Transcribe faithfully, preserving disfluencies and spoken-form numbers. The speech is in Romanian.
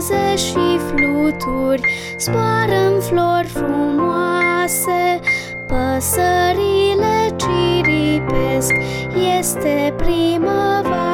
buze și fluturi, zboară-n flori frumoase, păsările ciripesc, este primăvară.